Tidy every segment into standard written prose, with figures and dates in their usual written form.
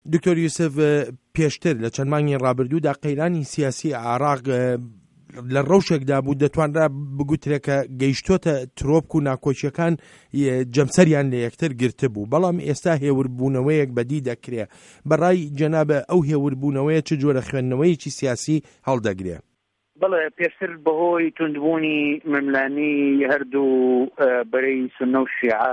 دکتۆر یوسف پێشتر لە چەند مانگی ڕابردوودا قەیرانی سیاسی عێراق لە ڕەوشێکدا بوو دەتوانرا بگوترێکە گەیشتۆتە ترۆپک و ناکۆچیەکان جەمسەریان لە یەکتر گرتە بوو، بەڵام ئێستا هێوربوونەوەیەک بەدی دەکرێ. بەڕای جەنابە ئەو هێوربوونەوەیە چ جۆرە خوێندنەوەیکی سیاسی هەڵدەگرێ؟ بەڵێ پێشتر بەهۆی توندبوونی مەملانی هەردوو بەرەی سونە و شیعە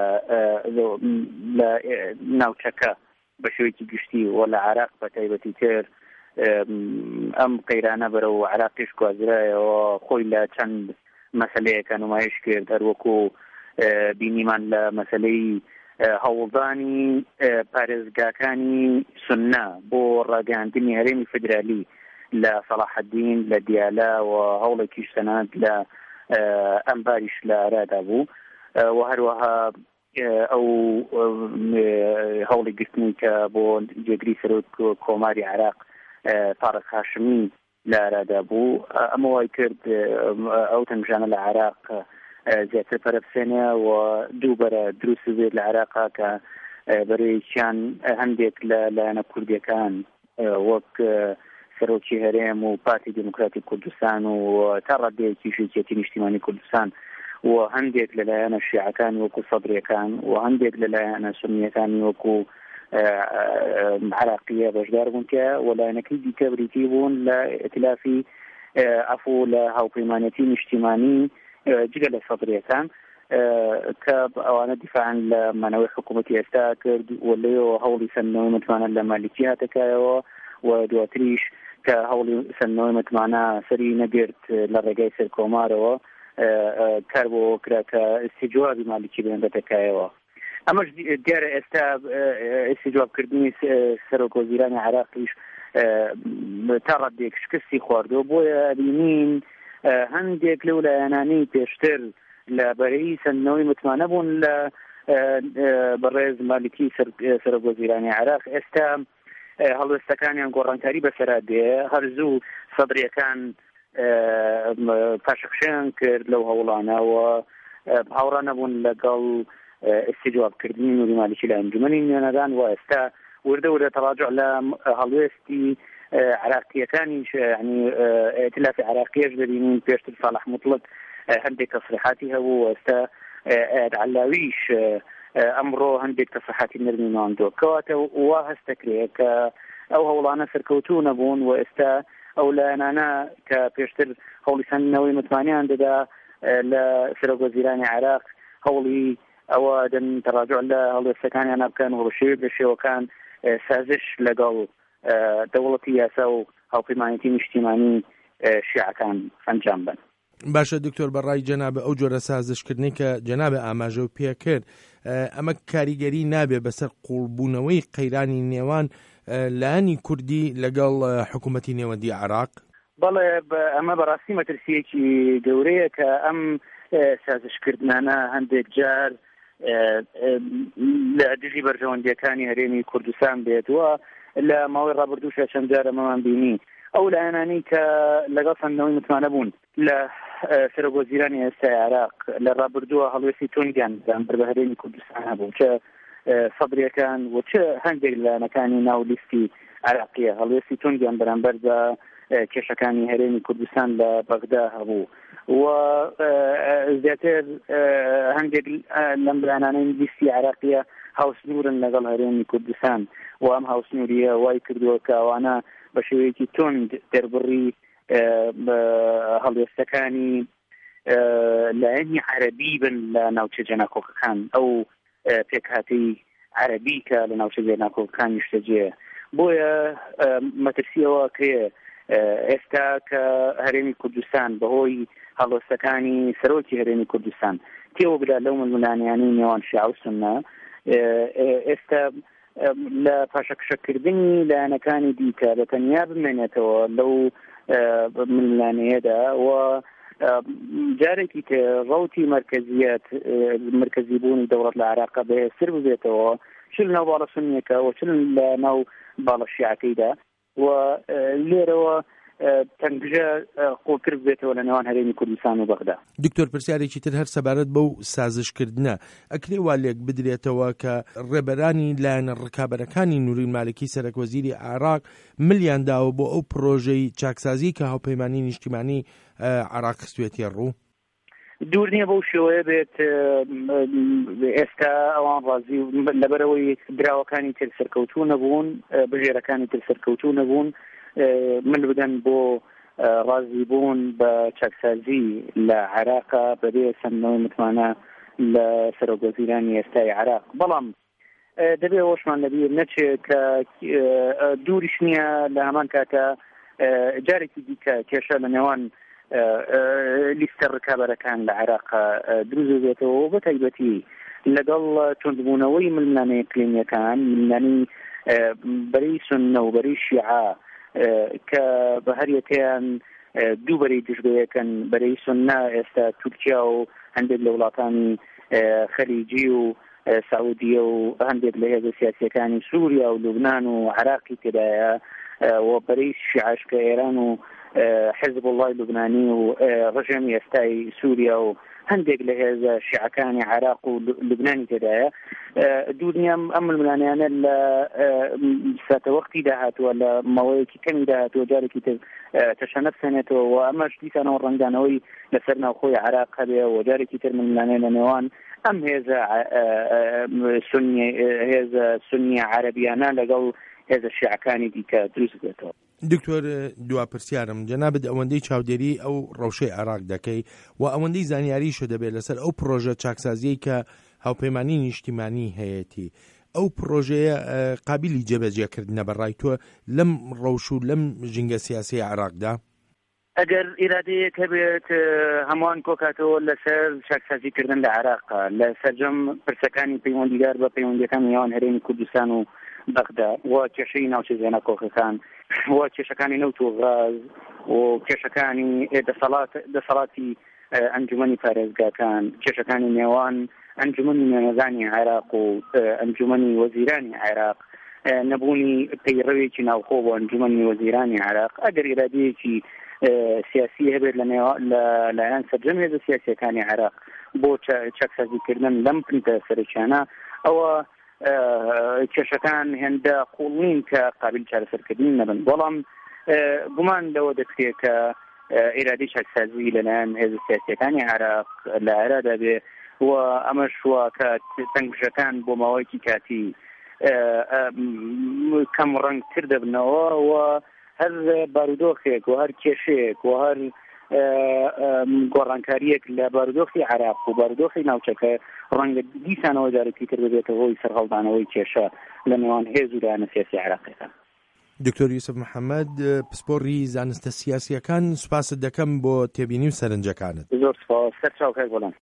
لە ناوچەکە بە شێوەیەکی گشتی و لە عێراق بە تایبەتی تر ئەم قەیرانە بەرە و عێراقیش گوازرایەوە خۆی لە چەند مەسەلەیەکە نمایش کرد، هەروەکو بینیمان لە مەسەلەی هەوڵدانی پارێزگاکانی سونە بۆ ڕاگەاندنی هەرێمی فیدرالی لە سەلاحەدین لە دیالە و هەوڵێکیش سەنات لە ئەمباریش لە عێراقدا بوو و هەروەها ئەو هەوڵی گرتنی کە بۆ جێگری سەرۆک کۆماری عێراق تارق هاشمی لە عێراقدا بوو، ئەمە وای کرد ئەو تەنگژانە لە عێراق زیاتر پەرەبسێنێ و دووبەرە دروست بێت لە عێراقا کە بەرەیکیان هەندێک لە لایەنە کوردیەکان وەک سەرۆکی هەرێم و پارتی دموکراتی کوردستان و تا ڕادەیەکی شێتی نیشتیمانی کوردستان و هەندێک لەلایەنە شیعەکانی وەکو سەدرەکان و هەندێک لەلایەنە سونیەکانی وەکو عراقیە بەشدار بوون کە وەلایەنەکەی دیکە بریتی بوون لە ئەتلافی عەفو لە هاوپەیمانەتی نیشتیمانی جگە لە سەدرەکان کە ئەوانە دیفاعن لە مانەوەی حکوومەتی ئێستا کرد و لێەوە هەوڵی سەرنەوەی متمانە لە مالیکی هاتەکایەوە و دواتریش کە هەوڵی سەرنەوەی متمانە سەری نەگرت لە ڕێگای سەر کۆمارەوە کار بۆ کرا کە استیجوابی مالیکی بێنبەتەکایەوە. ئەمەش دیارە ئێستا استیجوابکردنی سەرۆکوەزیرانی عێراقیش تا ڕادێک شکستی خواردەوە، بۆیە بینین هەندێک لەو لایەنانەی پێشتر لە بەرەی سەرنەوەی متمانە بوون لە بەڕێز مالیکی سەرۆکوەزیرانی عێراق ئێستا هەڵوێستەکانیان گۆڕانکاری بەسەرا دێ، هەرزوو سەدرەکان پاشەخشیان کرد لەو هەوڵانەوە هاوڕا نەبوون لەگەڵ استیجوابکردنی نوری مالیکی لە ئەنجومەنی نوێنەران و ئێستا وردە تەڕاجع لە هەڵوێستی عراقیەکانیش یعنی ئەتلافی عراقیەش دەبینین پێشتر ساڵح مطلق هەندێک تەسریحاتی هەبوو و ئێستا عەلاویش ئەمڕۆ هەندێک تەسریحاتی نەرمی ماندووە کەواتە وا هەست دەکرێت کە ئەو هەوڵانە سەرکەوتوو نەبوون و ئێستا ئەو لایەنانە کە پێشتر هەوڵی سەرنەوەی متمانیان دەدا لە سەرۆکوەزیرانی عێراق هەوڵی ئەوە دەن تەڕاجع لە هەڵوێستەکانیان بکەن و بەشێوەکان سازش لەگەڵ دەوڵەتی یاسا و هاوپەیمانیەتی نیشتیمانی شیعەکان ئەنجام بن. باشە دکتۆر، بەڕای جەنابە ئەو جۆرە سازشکردنی کە جەنابە ئاماژە و پێ کرد ئەمە کاریگەری نابێ بەسەر قوڵبوونەوەی قەیرانی نێوان لایەنی کوردی لەگەڵ حکوومەتی نێوەندی عێراق؟ بەڵێ ئەمە بەڕاستی مەترسیەکی گەورەیە کە ئەم سازشکردنانە هەندێک جار لە دژی بەرژەوەندیەکانی هەرێمی کوردستان بێتوە. لە ماوەی ڕابردووشە چەند جار ئەمەمان بینی ئەو لایەنانی کە لەگەڵ سەرنەوەی متمانە بوون لە سەرۆکوەزیرانی ئێستای عێراق لە ڕابردووە هەڵوێستی تۆنگیان بەرامبەر بە هەرێمی کوردستان هەبوو، چه سەدرەکان و چه هەندێک لایەنەکانی ناو لیستی عێراقیە هەڵوێستی تۆنگیان بەرامبەر بە کێشەکانی هەرێمی کوردستان لە بەغدا هەبوو و زیاتر هەندێک لەم لایەنانەی لیستی عێراقیە هاوسنورن لەگەڵ هەرێمی کوردستان و ئەم هاوسنوریە وای کردووە کە ئەوانە بە شێوەیەکی تۆند دەربڕی هەڵوێستەکانی لایەنی عەرەبی بن لە ناوچە جێناکۆکەکان، ئەو پێکهاتەی عەرەبی کە لە ناوچە جێناکۆکەکان نیشتەجێ. بۆیە مەترسیەوە کێ ئێستا کە هەرێمی کوردستان بەهۆی هەڵوێستەکانی سەرۆکی هەرێمی کوردستان تێوەگرا لەو ململانیانەی نێوان شیعە و سونە، ئێستا لە پاشەکشەکردنی لایەنەکانی دیکە بە تەنیا بمێنێتەوە لەو ململانەیەدا و جارێکی تر ڕەوتی مرکزی بوونی دەوڵەت لە عێراقا بەهێزتر ببێتەوە، چ لە ناو باڵە سونیەکە و چ لە ناو باڵە شیعەکەیدا و لێرەوە تەنگژە قوڵکرد بێتەوە لە نێوان هەرێمی کوردستان و بەغدا. دکتۆر پرسیارێکی تر هەر سەبارەت بەو سازشکردنە ئەکرێ وا لێک بدرێتەوە کە ڕێبەرانی لایەنە ڕکابەرەکانی نورین مالکی سەرۆکوەزیری عێراق ملیان داوە بۆ ئەو پرۆژەی چاکسازی کە هاوپەیمانی نیشتیمانی عێراق خستوێتی ڕوو؟ دوور نییە بەو شێوەیە بێت. ئێستا ئەوان ڕازی لەبەرەوەی دراوەکانی تر سەرکەوتوو نەبوون، بژێرەکانی تر سەرکەوتوو نەبوون، من بدەن بۆ ڕازی بوون بە چاکسازی لە عێراقا بەبێ سەندنەوەی متمانە لە سەرۆکوەزیرانی ئێستای عێراق. بەڵام دەبێ ئەوەشمان لەبیر نەچێت کە دووریش نییە لە هەمان کاتە جارێکی دیکە کێشە لە نێوان لیستە ڕکابەرەکان لە عێراق دروست بێتەوە بە تایبەتی لەگەڵ توندبوونەوەی ململانەی ئیقلیمیەکان، ململانی بەرەی سوننە و بەرەی شیعە کە بە هەریەکەیان دوو بەرەی دژبەیەکەن. بەرەی سوننە ئێستا تورکیا و هەندێک لە وڵاتانی خەلیجی و سعودیە و هەندێک لە هێزە سیاسیەکانی سووریا و لوبنان و عێراقی تێدایە، و بەرەی شیعەش کە ئێران و حزب الله لوبنانی و ڕژێمی ئێستای سووریا و هەندێک لە هێزە شیعەکانی عێراق و لوبنانی تێدایە. دوورنیام ئەم ململانیانە لە ساتەوەقتی داهاتووە لە ماوەیەکی کەمی داهاتووە جارێکی تر تەشەنە بسێنێتەوە و ئەمەش دیسانەوە ڕەنگدانەوەی لەسەر ناوخۆی عێراق هەبێ و جارێکی تر ململانیان لە نێوان ئەم هێزە سونی عەرەبیانە لەگەڵ هێزە شیعەکانی دیکە دروست بێتەوە. دکتۆر دوواپرسیارم جەنابەت ئەوەندەی چاودێری ئەو ڕەوشەی عێراق دەکەی و ئەوەندەی زانیاریشە دەبێت لەسەر ئەو پرۆژە چاکسازیی کە هاوپەیمانی نیشتیمانی هەیەی، ئەو پرۆژەیە قابلی جێبەجێکردنە بەڕای تۆ لەم ڕەوش و لەم ژینگە سیاسی عێراقدا؟ ئەگەر ئیرادەیەک هەبێت هەمووان کۆکاتەوە لەسەر چاکسازیکردن لە عێراقا، لە سەرجەم پرسەکانی پەیوەندیدار بە پەیوەندیەکان نێوان هەرێمی کوردستان و بەغدا و کێشەی ناوچە زێنە کۆخەکان و کێشەکانی نەوت و غاز و کێشەکانی دەسەڵاتی ئەنجومەنی پارێزگاکان، کێشەکانی نێوان ئەنجومەنی نوێنەرانی عێراق و ئەنجومەنی وەزیرانی عێراق، نەبوونی پەیڕەوێکی ناوخۆ بۆ ئەنجومەنی وەزیرانی عێراق. ئەگەر ئیرادەیەکی سیاسی هەبێت لەلایەن سەرجەم هێزە سیاسیەکانی عێراق بۆ چاکسازیکردن لەم پنتە سەرچیانە، ئەوە کێشەکان هێندە قوڵین کە قابل چارەسەرکردن نەبن. بەڵام گومان لەوە دەکرێت کە ئێرادەی چاکسازی لەلایەن هێزە سیاسیەکانی عێراق لە عێراقدا بێ و ئەمەش وە کە تەنگژەکان بۆ ماوەیەکی کاتی کەم ڕەنگتر دەبنەوە و هەر بارودۆخێک و هەر کێشەیەک و هەر گۆڕانکاریەک لە بارودۆخی عێراق و بارودۆخی ناوچەکە ڕەنگە دیسانەوە جارێکی تر ببێتەوە هۆی سەرهەڵدانەوەی کێشە لە نێوان هێز و لایەنە سیاسی عێراقیەکان. دکتۆر یوسف محەممەد، پسپۆڕی زانستە سیاسیەکان، سوپاست دەکەم بۆ تێبینی و سەرنجەکانت. زۆر سپاس. سەر چاوکار بۆڵام.